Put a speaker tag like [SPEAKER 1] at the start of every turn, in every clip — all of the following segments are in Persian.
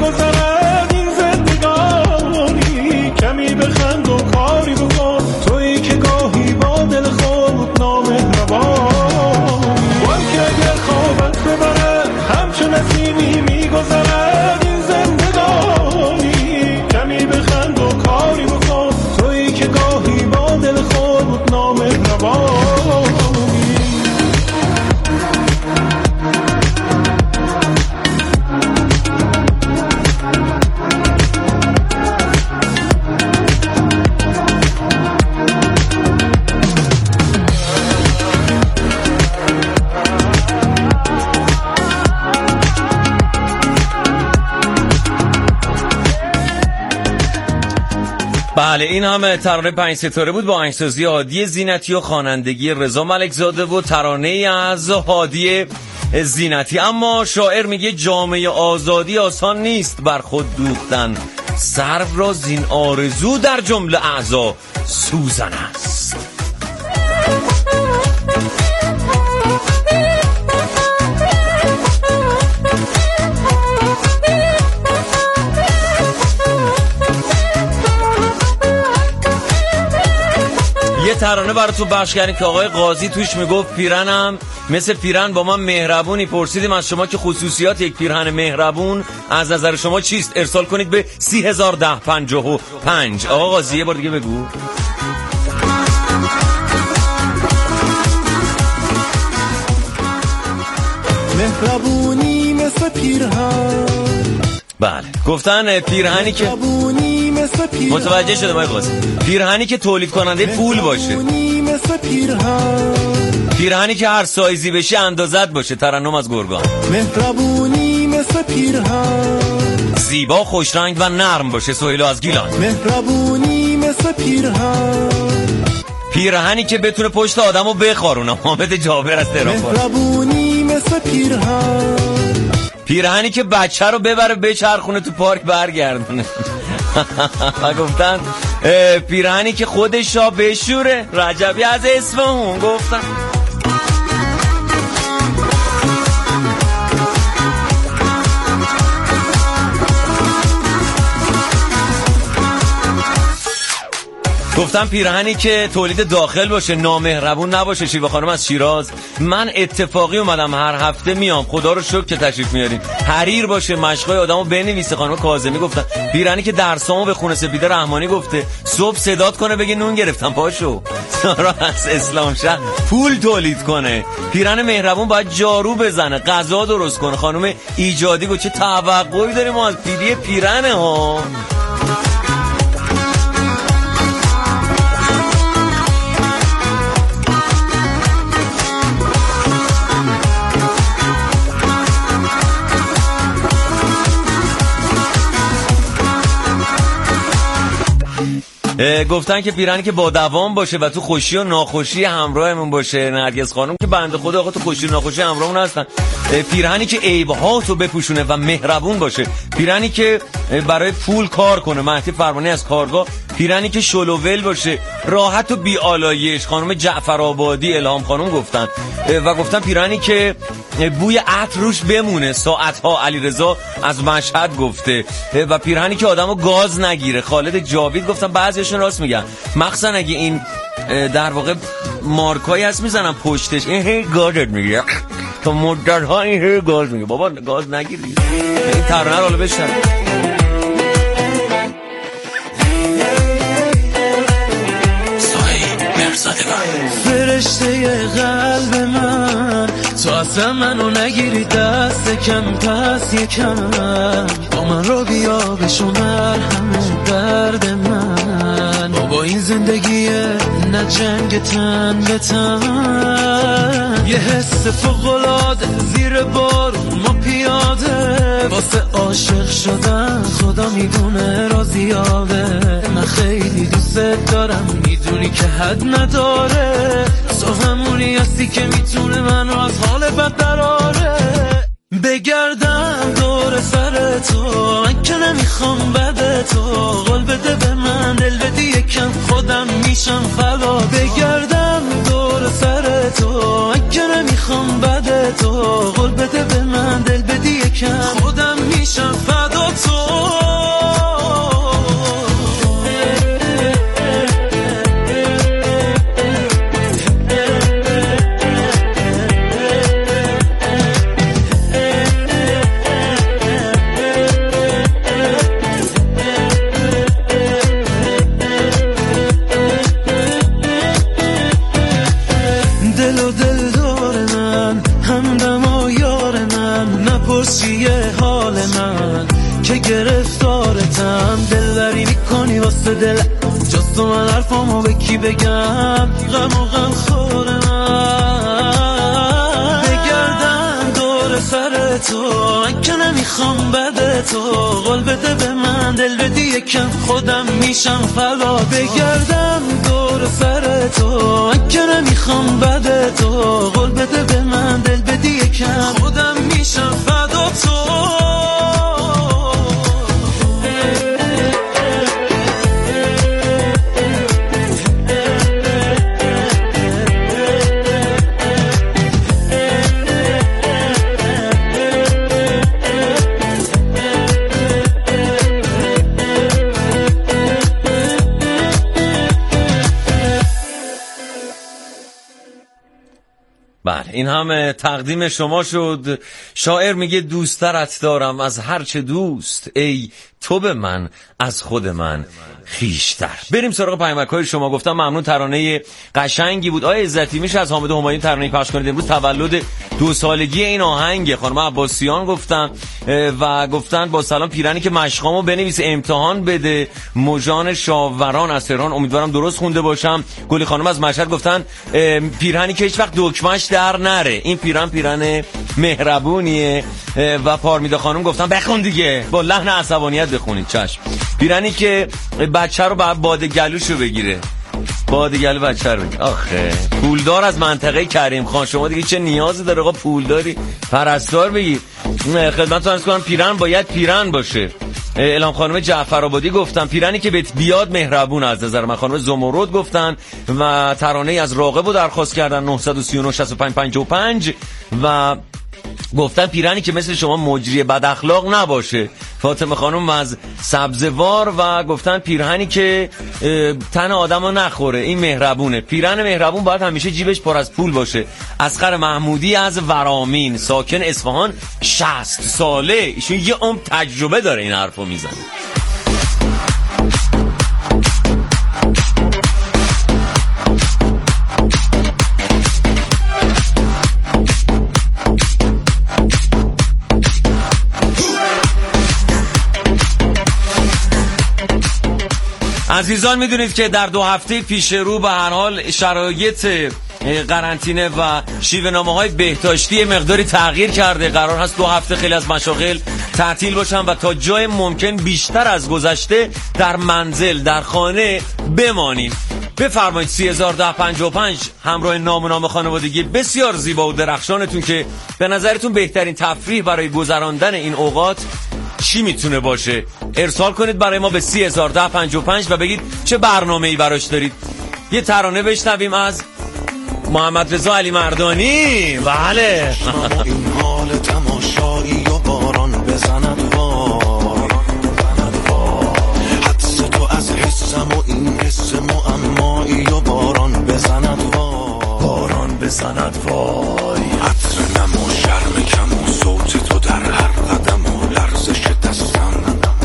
[SPEAKER 1] میگذرد این زندگانی، کمی بخند و کاری بکن، تویی که گاهی با دل خود نامهربانی. وای که اگر خوابت ببرد همچون نسیمی میگذرد این زندگانی، کمی بخند و کاری بکن، تویی که گاهی با دل خود نامهربانی.
[SPEAKER 2] بله این هم ترانه 5 ستاره بود با آهنگسازی هادی زینتی و خوانندگی رضا ملکزاده و ترانه از هادی زینتی. اما شاعر میگه جامعه آزادی آسان نیست بر خود دوختن، سرو را زین آرزو در جمله اعضا سوزن است. یه ترانه براتون پخش کردیم که آقای قاضی توش میگفت پیرنم مثل پیرن با من مهربونی. پرسیدیم از شما که خصوصیات یک پیرهن مهربون از نظر شما چیست؟ ارسال کنید به 301055. آقا قاضی یه بار دیگه بگو.
[SPEAKER 1] مهربونی مثل پیرهن.
[SPEAKER 2] بله گفتن پیرهنی که متوجه شده آقای قاضی، پیرهنی که تولید کننده پول باشه، پیرهنی که هر سایزی بشه اندازت باشه. ترنم از گرگان.
[SPEAKER 1] مهربونی مثل پیرهن،
[SPEAKER 2] زیبا خوشرنگ و نرم باشه. سهیلا از گیلان.
[SPEAKER 1] مهربونی مثل پیرهن،
[SPEAKER 2] پیرهنی که بتونه پشت آدمو بخارونه. حامد جابر از تهران.
[SPEAKER 1] مهربونی مثل پیرهن،
[SPEAKER 2] پیرهنی که بچه رو ببره بچرخونه تو پارک برگردونه. و گفتن پیرهنی که خودش را بشوره. رجبی از اصفهان گفتن. گفتم پیرهنی که تولید داخل باشه، نامهربون نباشه. شیوا خانم از شیراز. من اتفاقی اومدم هر هفته میام، خدا رو شکر که تشریف میارین. حریر باشه، مشقای آدمو بنویسه. خانم کاظمی گفتن پیرهنی که درسامو به خونه سپیده رحمانی گفته صبح صدات کنه بگی نون گرفتم پاشو. سارا از اسلام شهر. پول تولید کنه. پیرهن مهربون باید جارو بزنه، غذا درست کنه. خانم ایجادی گفت چه توقعی داریم ما از پیری پیرهنه ها. گفتن که پیرهنی که با دوام باشه و تو خوشی و ناخوشی همراهمون باشه. نرگس خانم که بنده خدا آقا تو خوشی و ناخوشی همراهمون هستن. پیرهنی که عیب‌هاتو بپوشونه و مهربون باشه. پیرهنی که برای پول کار کنه. مهدی فرمانی از کارگاه. پیرهنی که شلوول باشه، راحت و بی‌آلایش. خانم جعفرآبادی الهام خانم گفتن. و گفتن پیرهنی که بوی عطر روش بمونه ساعت‌ها. علیرضا از مشهد گفته. و پیرهنی که آدمو گاز نگیره. خالد جاوید گفتن بعضیشون راست میگن، مخصوصا اگه این در واقع مارکایی هست میزنن پشتش این هی گازت میگه تا مدت‌ها این هی گاز میگه. بابا گاز نگیری. این ترانه رو حالا بشنوید.
[SPEAKER 1] فرشته قلب من، تو اصلا منو نگیری دست کم پس یکم، با من رو بیا بشمر همه درد من. با این زندگیه نه جنگ تن به تن، یه حس فوق‌العاده زیر بارون ما پیاده، واسه عاشق شدن خدا میدونه را زیاده. من خیلی دوست دارم میدونی که حد نداره، تو همونی هستی که میتونه منو از حال بد دراره. بگردم دور سر تو من که نمیخوام بده تو، قول بده به من دل بدی یکم خودم میشم فدا. بگردم دور سر تو من که نمیخوام بده تو، قول بده به من دل بدی یکم خودم میشم فدا تو. که گرفتارتم، دلبری میکنی واسه دل، جز تو من حرفامو به کی بگم، غم و غم خوره من، بگردم دور سر تو، من که نمیخوام بده تو، قول بده به من دل بدی یکم، خودم میشم فدا، بگردم دور سر تو، من که نمیخوام بده تو، قول بده به من دل بدی یکم، خودم میشم فدا تو.
[SPEAKER 2] بله این هم تقدیم شما شد. شاعر میگه دوسترت دارم از هرچه دوست، ای تو به من از خود من خیشتر. بریم سراغ پیامک‌های شما. گفتم ممنون، ترانه قشنگی بود. آقای عزتی میشه از حامد همایون ترانه پخش کنید؟ امروز تولد 2 سالگی این آهنگ. خانم عباسیان گفتن و گفتن با سلام پیرانی که مشقامو بنویسه امتحان بده. مژان شاوران از تهران، امیدوارم درست خونده باشم. گلی خانم از مشهد گفتن پیرانی که هیچ وقت دکمه‌اش در نره، این پیران مهربونیه. و پارمیدا خانم گفتن بخون دیگه، با لحن عصبانیت بخونید. چشم. پیرانی که بچه رو بعد گلوشو بگیره، باد گلو بچه رو بگیره. آخه پولدار از منطقه کریم خان، شما دیگه چه نیازی داره آقا پولداری پرستار بگیر. خدمتتون عرض کنم پیران باید پیران باشه. الهام خانم جعفرآبادی گفتن پیرانی که بهت بیاد مهربون از نظر من. خانم زمرد گفتن و ترانه از راغب رو درخواست کردن 939 65 55 و گفتن پیرانی که مثل شما مجری بد اخلاق نباشه. فاطمه خانم از سبزوار و گفتن پیرهنی که تن آدمو نخوره، این مهربونه. پیرهن مهربون باید همیشه جیبش پر از پول باشه. اصغر محمودی از ورامین، ساکن اصفهان، 60 ساله، ایشون یه عمر تجربه داره این حرفو میزنه. عزیزان میدونید که در 2 هفته پیش رو به هر حال شرایط قرنطینه و شیوه‌نامه‌های بهداشتی مقداری تغییر کرده. قرار هست 2 هفته خیلی از مشاغل تعطیل باشن و تا جای ممکن بیشتر از گذشته در منزل، در خانه بمانیم. بفرمایید 301055 همراه نام خانوادگی بسیار زیبا و درخشانتون که به نظرتون بهترین تفریح برای گذراندن این اوقات چی میتونه باشه ارسال کنید برای ما به 301055 و بگید چه برنامه‌ای براش دارید. یه ترانه بشنویم از محمد رضا علی مردانی. بله
[SPEAKER 3] این حال تماشایی و باران بزند وای، حدس تو از حسم و این حس معمایی و باران بزند وای، باران بزند وای، عطر نم و شرم کم و صوت تو در هر قدم و لرزش دستم،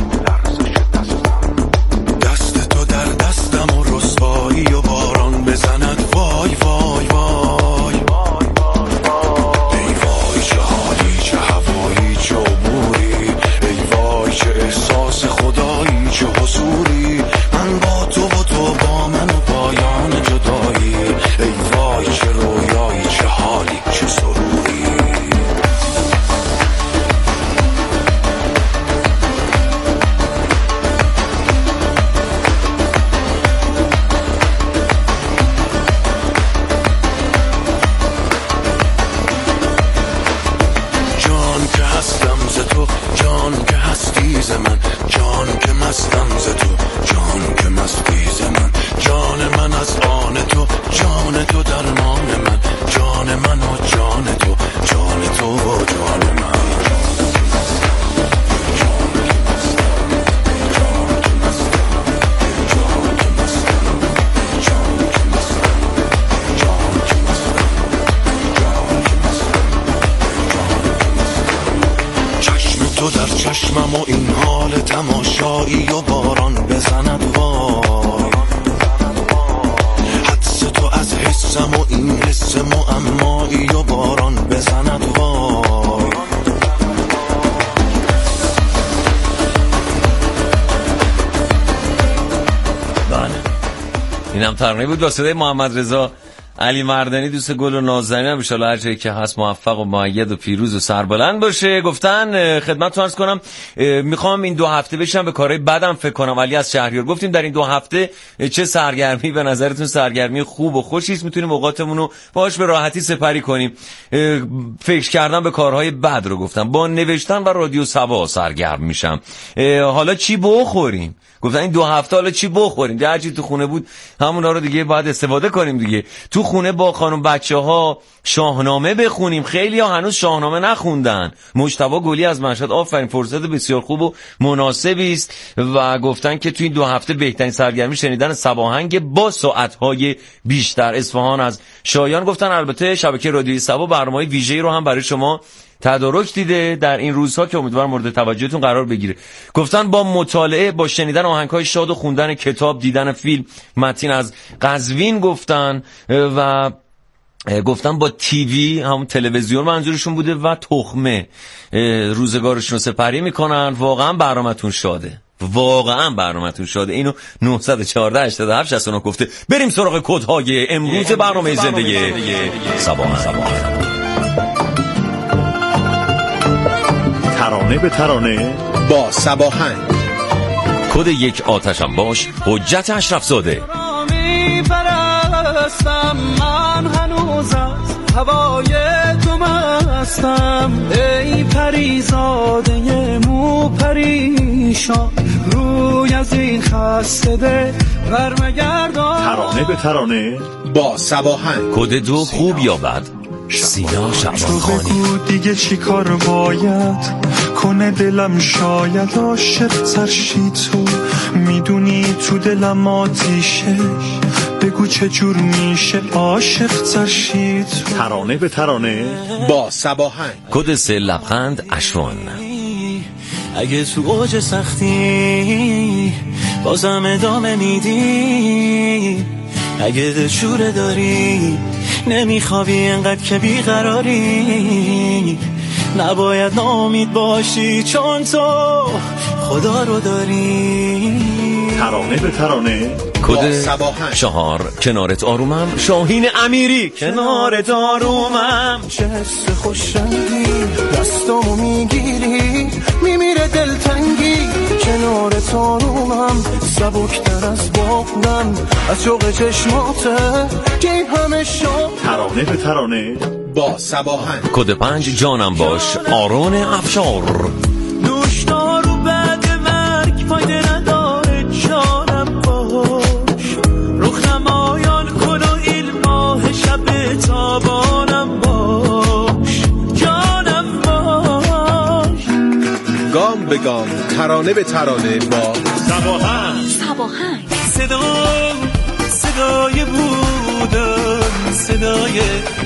[SPEAKER 3] دست تو در دستم و رسوایی و باران بزند وای وای وای، ای وای چه حالی چه هوایی چه عبوری، ای وای چه احساس خدایی چه حضوری، من با تو و تو با من و پایان جدایی، ای وای چه رویایی چه حالی چه سروری. جان که هستم ز تو، جان که هستی ز من، جان که مستم ز تو، جان که مستی ز من، جان من از آن تو، جان تو درمان من، جان من و جان تو، جان تو و جان من. تو در چشمم و این حال تماشایی و باران بزند وای، حدس تو از حسم و این حس معمایی و باران بزند وای،
[SPEAKER 2] اینم ترانه بود با صدای محمد رضا علی مردانی، دوست گل و نازنین. ان شاءالله هر جایی که هست موفق و مؤید و پیروز و سربلند باشه. گفتن خدمتتون عرض کنم میخوام این 2 هفته بشم به کارهای بدم فکر کنم. علی از شهریار گفتیم در این 2 هفته چه سرگرمی به نظرتون سرگرمی خوب و خوشی است میتونیم اوقاتمون رو باهاش به راحتی سپری کنیم. فکر کردم به کارهای بد رو گفتم. با نوشتن و رادیو سبا سرگرم میشم. حالا چی بخوریم؟ گفتن این 2 هفته حالا چی بخوریم؟ هر چی تو خونه بود همونا رو دیگه باید استفاده کنیم دیگه. تو خونه با خانم بچه‌ها شاهنامه بخونیم. خیلی ها هنوز شاهنامه نخوندن. مجتبی گلی از مشهد، آفرین، فرصت بسیار خوب و مناسبی است. و گفتن که تو این 2 هفته بهترین سرگرمی شنیدن سباهنگ با ساعت‌های بیشتر. اصفهان از شایان گفتن البته شبکه رادیویی سبا برنامه‌های ویژه‌ای رو هم برای شما تدارک دیده در این روزها که امیدوارم مورد توجهتون قرار بگیره. گفتن با مطالعه، با شنیدن آهنگ‌های شاد و خوندن کتاب، دیدن فیلم. متین از قزوین گفتن و گفتن با تیوی، همون تلویزیون منظورشون بوده، و تخمه روزگارشون رو سپری میکنن. واقعا برنامه‌تون شاده، واقعا برنامه‌تون شاده. اینو 914 87 69 گفته. بریم سراغ کدهای امروز برنامه زندگی سباهنگ.
[SPEAKER 4] ترانه به ترانه با سباهنگ.
[SPEAKER 2] کد 1 آتشم باش، حجت اشرفزاده.
[SPEAKER 1] من هنوز از هوای تو مستم، ای پریزاده مو پریشان، روی از این خسته ده برمگردان.
[SPEAKER 4] ترانه به ترانه با سباهنگ.
[SPEAKER 2] کد 2 خوب یا بد، سینا شعبانخانی.
[SPEAKER 5] بگو دیگه چی کار باید کنه دلم، شاید عاشق ترشی تو، میدونی تو دلم آتیشه، بگو چه جور میشه عاشق ترشی تو.
[SPEAKER 4] ترانه به ترانه با سباهنگ.
[SPEAKER 2] کد 3 لبخند اشوان.
[SPEAKER 1] اگه تو اوج سختی بازم ادامه میدی، اگه دلشوره داری نمیخوابی انقدر که بیقراری، نباید ناامید باشی چون تو خدا رو داری.
[SPEAKER 4] ترانه به ترانه
[SPEAKER 2] کد 4 کنارت آرومم، شاهین امیری. کنارت آرومم،
[SPEAKER 1] چه حس خوشنگی دستامو میگیری، میمیره دلتنگی. کنارت آرومم، سبکتر از بادم، از شوق چشماته که این همه شد.
[SPEAKER 4] ترانه به ترانه با سباهنگ.
[SPEAKER 2] کد 5 جانم باش، آرون افشار.
[SPEAKER 1] دوشدارو بعد مرگ فایده نداره، جانم باش، رخ نمایان کن و این ماه شب تابانم باش، جانم باش.
[SPEAKER 4] گام به گام، ترانه به ترانه با سباهنگ.
[SPEAKER 1] صدای بودن، صدای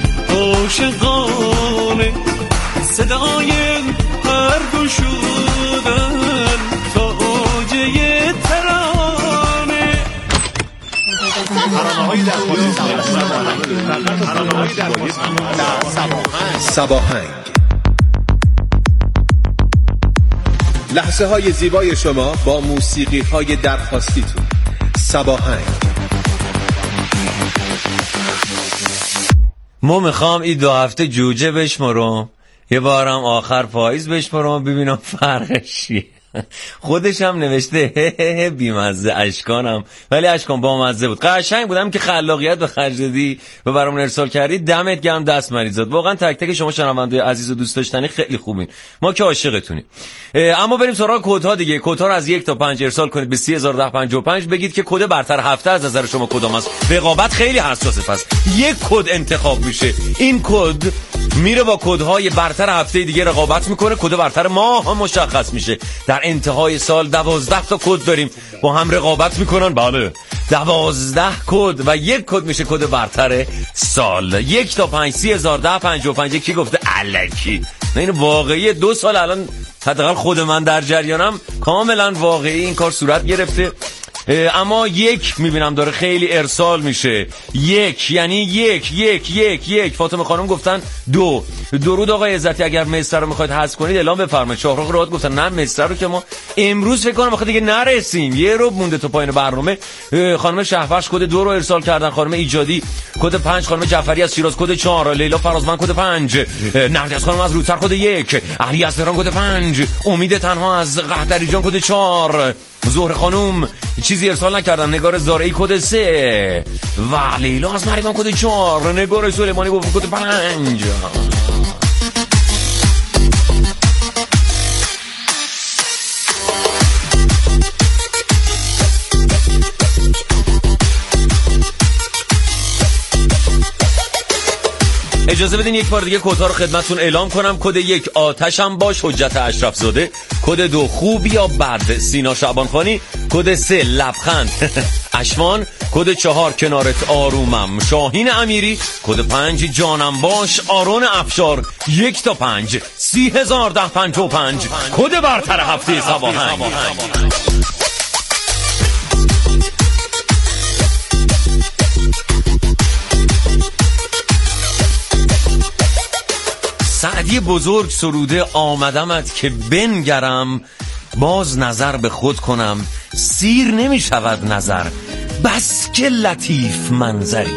[SPEAKER 1] عاشقانه، صدای هر دو شدن تا اوجه ترانه.
[SPEAKER 4] سباهنگ. لحظه های زیبای شما با موسیقی های درخواستیتون. سباهنگ.
[SPEAKER 2] ما میخوام این 2 هفته جوجه بشمارم، یه بارم آخر پاییز بشمارم ببینم فرقش چیه. خودش هم نوشته بیمزه اشکانم، ولی اشکان با مزه بود، قشنگ بودم که خلاقیت به خرج دادی و برام ارسال کردی. دمت گرم، دست مریضات. واقعا تک تک شما شنونده‌های عزیز و دوست داشتنی خیلی خوبین، ما که عاشقتونیم. اما بریم سراغ کدها دیگه. کدها رو از 1 تا 5 ارسال کنید به 301055. بگید که کد برتر هفته از نظر شما کدام است. رقابت خیلی حساسه، پس یک کد انتخاب میشه. این کد میره با کدهای برتر هفته دیگه رقابت میکنه، کد برتر ماه هم مشخص میشه. در انتهای سال 12 تا کد داریم با هم رقابت میکنن. بله 12 کد و یک کد میشه کد برتر سال. 1 تا 5 301055. کی گفته الکی؟ نه، این واقعیه. 2 سال الان حداقل خود من در جریانم، کاملا واقعی این کار صورت گرفته. اما یک میبینم داره خیلی ارسال میشه. یک یعنی یک. فاطمه خانم گفتن دو. درود آقای عزتی، اگر مصر رو میخواید حذف کنید اعلام بفرمایید. شاهرخ راد گفتن نه مصر رو که ما امروز فکر کنم دیگه نرسیم، یه رو مونده تا پایین برنامه. خانم شهبخش کد 2 رو ارسال کردن، خانم ایجادی کد 5، خانم جعفری از شیراز کد 4، لیلا فرازمند کد 5، نرگس خانم از روسر کد 1، علی از تهران کد 5، امید تنها از قهدری جان کد 4، زهره خانم چیزی ارسال نکردن، نگار زارعی کد 3 و لیلا از مریوان کد 4، نگار سلیمانی گفت کد 5. اجازه بدین یک بار دیگه کدها رو خدمتتون اعلام کنم. کد 1 آتشم باش حجت اشرف زاده، کد 2 خوب یا بد سینا شعبانخانی، کد 3 لبخند اشوان، کد 4 کنارت آرومم شاهین امیری، کد 5 جانم باش آرون افشار. 1 تا 5 30,1055 کد برتر هفته سواهنگ. سعدی بزرگ سروده آمدمت که بنگرم، باز نظر به خود کنم سیر نمی شود نظر، بس که لطیف منظری.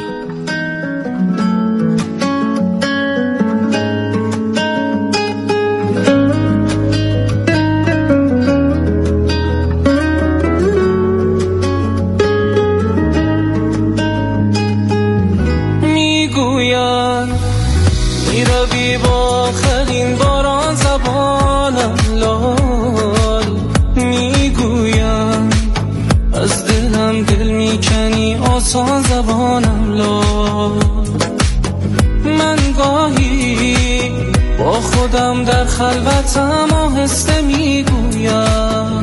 [SPEAKER 1] میروی با آخرین باران زبانم لال، میگویم از دلم دل میکنی آسان زبانم لال. من گاهی با خودم در خلوتم آهسته میگویم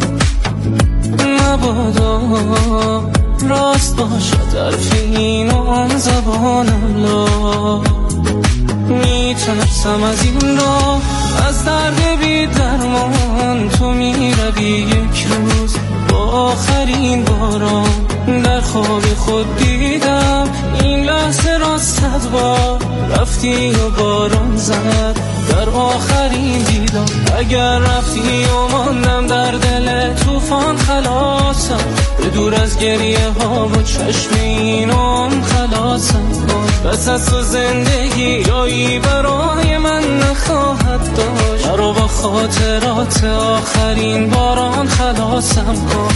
[SPEAKER 1] مبادا راست باشد حرف این و آن زبانم لال. میترسم از این راه از درد بی درمان، تو میروی یک روز با آخرین باران. در خواب خود دیدم این لحظه را 100 بار، رفتی و باران زد در آخرین دیدم. اگر رفتی و ماندم در دل طوفان خلاصم، به دور از گریه ها و چشم اینم خلاصم کن. بس از تو زندگی جایی برای من نخواهد داشت، مرا با خاطرات آخرین باران خلاصم کن.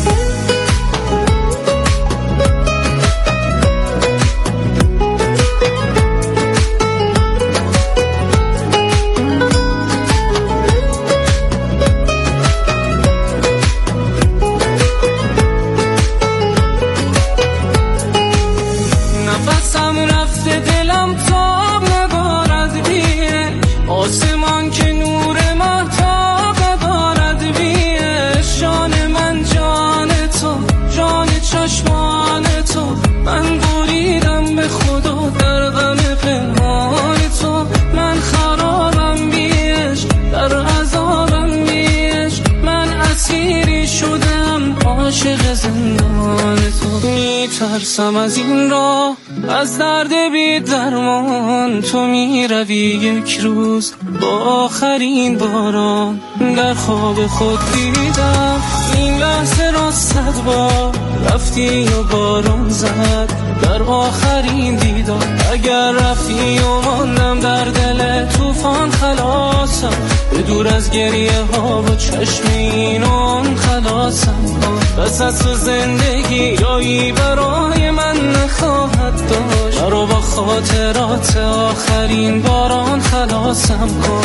[SPEAKER 1] آسمان که نور مهتاب ندارد بیش، جان من جان تو، جان چشمان تو. من بریدم به خدا در غم پنهان تو، من خرابم بیش در عذابم بیش. من اسیری شدم عاشق زندان تو. میترسم از این راه از درد بی درمان، تو میروی یک روز با آخرین باران. در خواب خود دیدم این لحظه را 100 بار، رفتی و باران زد در آخرین دیدار. اگر رفتی و ماندم در دل طوفان خلاصم، به دور از گریه ها و چشم اینم خلاصم کن. بس از تو زندگی جایی برای من نخواهد داشت، مرا با خاطرات آخرین باران خلاصم کن.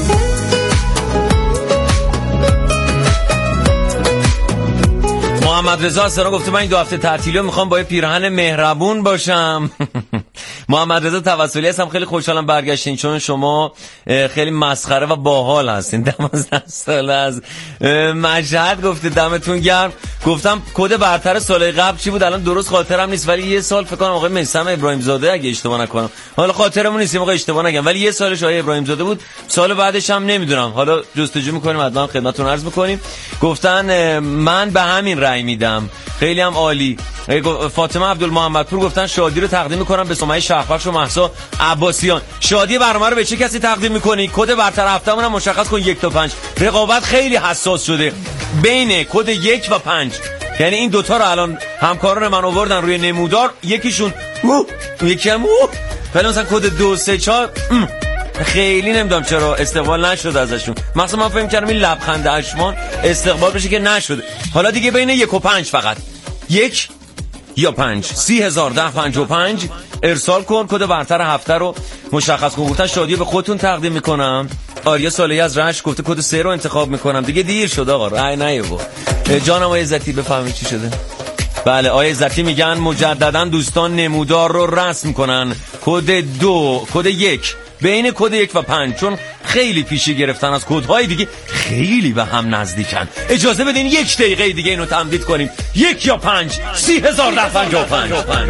[SPEAKER 2] محمد رضا از تهران گفته من این 2 هفته تعطیلی میخوام با یه پیرهن مهربون باشم. محمد رضا توسلی هستم، خیلی خوشحالم برگشتین چون شما خیلی مسخره و باحال هستین. 12 ساله از مشهد گفته دمتون گرم. گفتم کد برتر سال قبل چی بود؟ الان درست خاطرم نیست، ولی یه سال فکر کنم آقای میثم ابراهیم زاده اگه اشتباه نکنم، حالا خاطرمون نیست موقع اشتباه نگم، ولی یه سالش آقای ابراهیم زاده بود، سال بعدش هم نمیدونم، حالا جستجو میکنیم حتما خدمتتون عرض میکنیم. گفتن من به همین رأی میدم. خیلی هم عالی. فاطمه عبدالمحمدپور گفتن شادی رو تقدیم میکنم به سمیه شهربخش و مهسا عباسیان. شادی برنامه رو به چه کسی تقدیم میکنی؟ کد برتر هفتهمون هم مشخص کن 1 تا 5. رقابت خیلی حساس شده بین کد 1 و 5، یعنی این دوتا رو الان همکاران من آوردن روی نمودار، یکیشون یکی هم ولی مثلا کد 2 3 4 خیلی نمیدونم چرا استقبال نشد ازشون. مثلا من فهم کردم این لبخند اشمان استقبال بشه که نشده. حالا دیگه بین 1 و 5 فقط 1 یا 5 301055 ارسال کن، کد برتر هفته رو مشخص کن. گفتن شادی به خودتون تقدیم میکنم. آریا صالحی از رشت گفته کد 3 رو انتخاب میکنم. دیگه دیر شد آقا، رای نیاورد. جانم آقای عزتی بفهمید چی شده؟ بله آقای عزتی میگن مجددا دوستان نمودار رو رسم کنن. کد 1 بین کد 1 و 5 چون خیلی پیشی گرفتن از کدهای دیگه، خیلی به هم نزدیکن. اجازه بدین 1 دقیقه دیگه اینو تمدید کنیم. 1 یا 5 301055.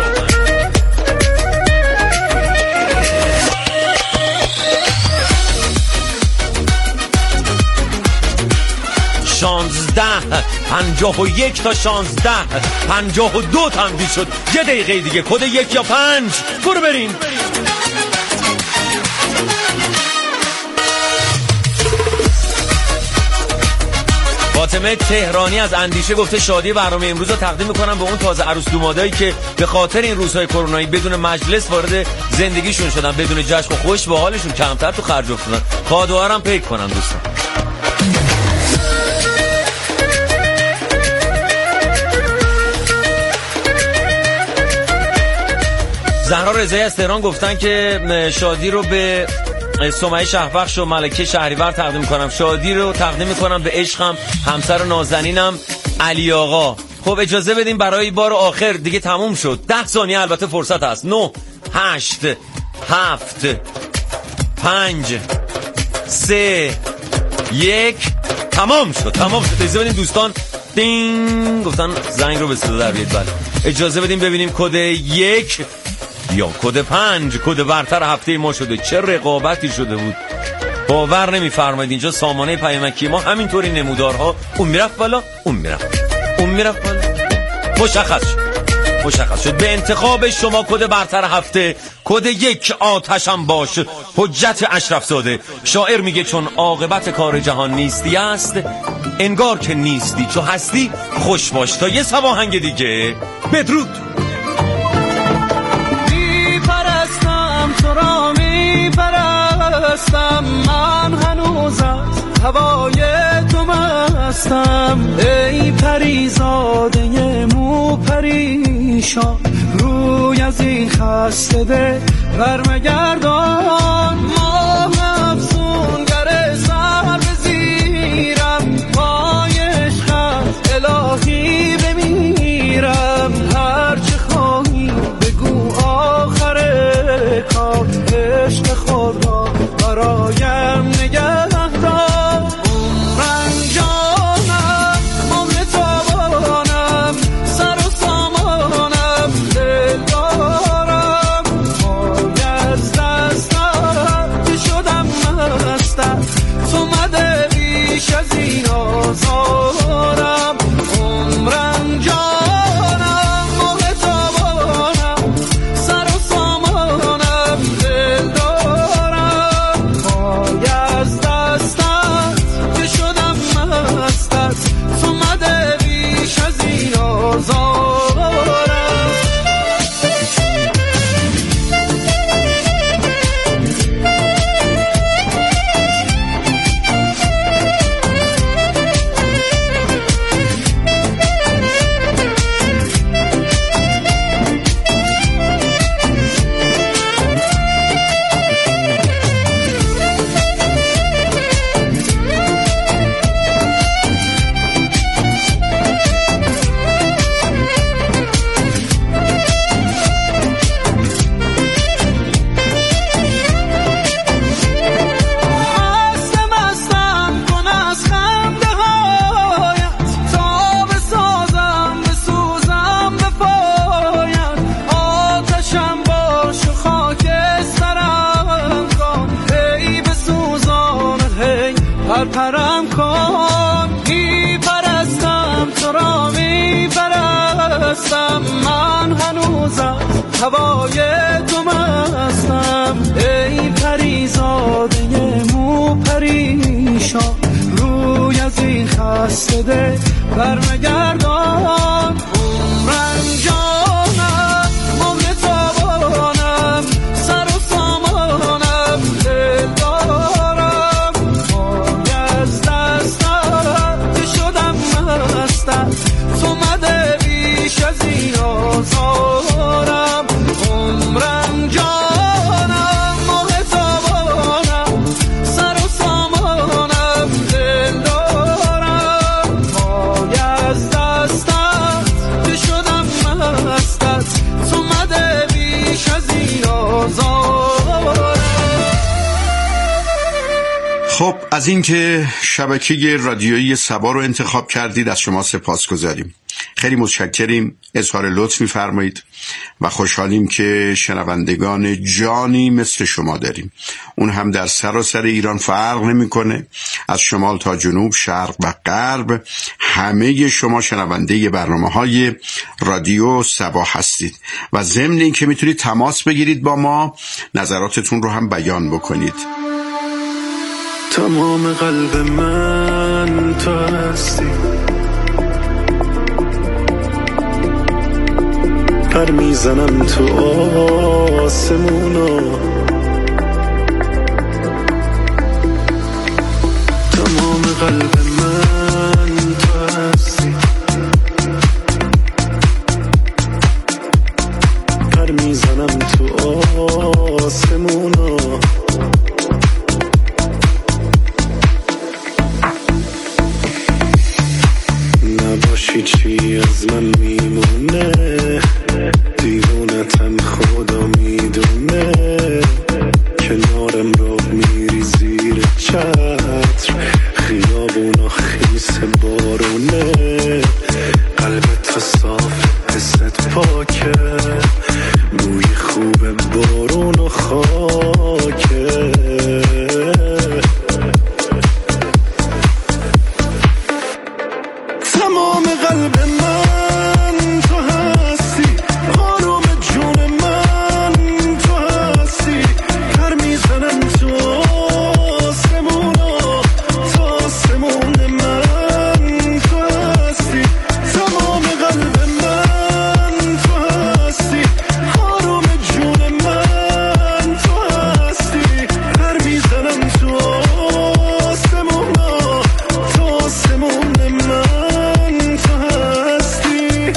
[SPEAKER 2] 16 51 تا 16 52 تمدید شد. 1 دقیقه دیگه کد 1 یا 5. برو بریم. فاطمه تهرانی از اندیشه گفته شادی برنامه امروز رو تقدیم میکنم به اون تازه عروس دومادایی که به خاطر این روزهای کرونایی بدون مجلس وارد زندگیشون شدن، بدون جشن و خوش به حالشون، کمتر تو خرج افتادن. کادوها هم پیک کنن دوستان. زهرا رضایی از تهران گفتن که شادی رو به سمیه شهربخش و ملکه شهریور تقدیم میکنم. شادی رو تقدیم میکنم به عشقم، همسر نازنینم علی آقا. خب اجازه بدیم برای بار آخر دیگه تموم شد. 10 ثانیه البته فرصت هست. 9 8 7 5 3 1 تمام شد. اجازه بدیم دوستان دینگ گفتن زنگ رو به صدا در بیارید. بله اجازه بدیم ببینیم کد 1 یا کد 5 کد برتر هفته ما شده. چه رقابتی شده بود، باور نمی‌فرمایید. اینجا سامانه پیامکی ما همینطوری نمودارها اون میرفت بالا اون میرفت بالا. مشخص شد به انتخاب شما کد برتر هفته کد 1 آتشم باش. حجت اشرف زاده. شاعر میگه چون عاقبت کار جهان نیستی است، انگار که نیستی چو هستی خوش باش. تا یه سواهنگ دیگه بدرود.
[SPEAKER 1] تو را میپرستم، من هنوز از هوای تو مستم. ای پریزاده مو پریشان، روی از این خسته به برمگردان. ماه افسونگر سر بزیرم، پای عشقت الهی بمیرم. هرچه خواهی بگو آخر کار، عشق خود را برایم نگه دار. عمرم جانم مهر تابانم، سر و سامانم دل دارم. پای از دستم دست ده برمگردان عمرم جانم موقع تابانم سر و سامانم دل دارم پای از دستم که شدم مستم تو مده بیش از این آزارم عمرم جانم موقع تابانم سر و سامانم دل دارم پای از دستم که شدم مستم تو مده بیش از این آزارم.
[SPEAKER 6] خب از اینکه شبکه رادیویی سبا رو انتخاب کردید از شما سپاسگزاریم. خیلی متشکریم، اظهار لطف می‌فرمایید و خوشحالیم که شنوندگان جانی مثل شما داریم. اون هم در سراسر ایران فرق نمی‌کنه، از شمال تا جنوب، شرق و غرب، همه شما شنونده برنامه‌های رادیو سبا هستید و ضمن این که میتونید تماس بگیرید با ما، نظراتتون رو هم بیان بکنید.
[SPEAKER 3] تمام قلب من تو هستی، پر میزنم تو آسمونا، تمام قلب من تو هستی، پر میزنم تو آسمونا، نباشی چی از من میمونه، دیوونتم خدا میدونه، کنارم را میری زیر چتر، خیابونا خیس بارونه، قلبت صاف حست پاکه، بوی خوب بارون و خاکه، تمام قلب من تو هستی، آروم جون من تو هستی، پر میزنم تو آسمونا، تو آسمون من تو هستی، تمام قلب من تو هستی، آروم جون من تو هستی، پر میزنم تو آسمونا، تو آسمون من تو هستی.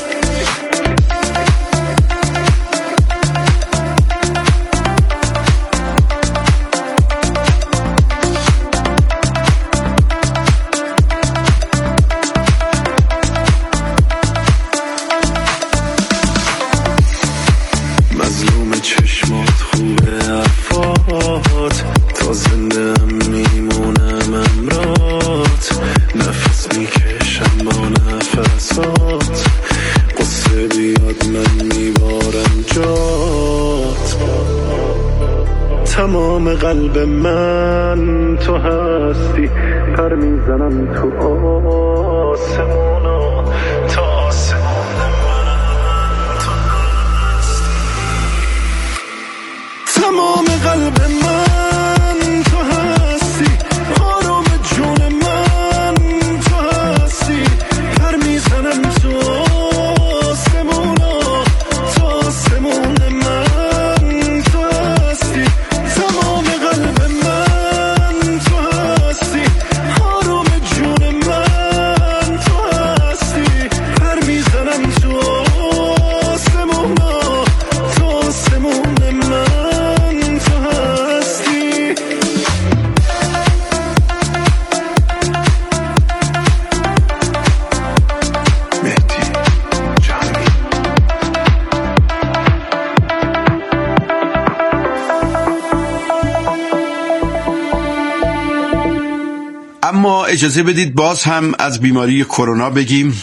[SPEAKER 3] مظلوم چشمات خوبه حرفات، تا زنده هم میمونم امرات، نفس میکشم با نفسات، قصه بیاد من میبارم جات، تمام قلب من تو هستی، پر میزنم تو آسمونا، تا آسمون من تو هستی، تمام قلب من تو هستی، آروم جون من تو هستی، پر میزنم تو آسمونا، تو آسمون من تو هستی، تمام قلب من تو هستی، آروم جون من تو هستی، پر میزنم تو آسمونا، تو آسمون من تو هستی. مهدی جانی.
[SPEAKER 6] اما اجازه بدید باز هم از بیماری کرونا بگیم.